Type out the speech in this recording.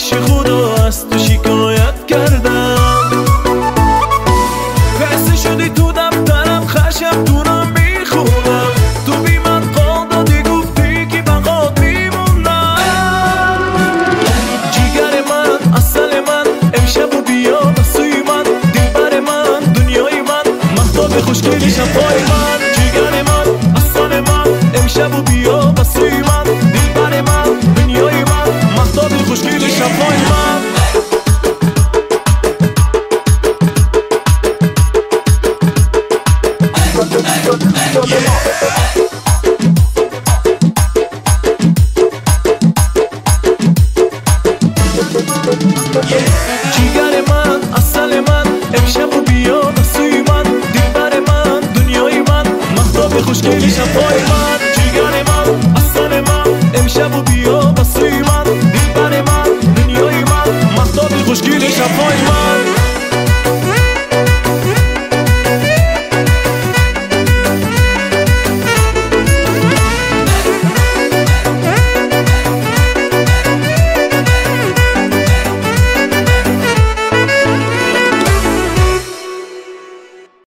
پیش خدا از تو شکایت کردم. خسته شدی تو دفترم خشم تونم میخونم، تو بی من قول دادی گفتی که بقات میمونم. جیگر من اصل من امشب و بیا بسوی من، دلبر من دنیای من، محتاب خوشگلی شفای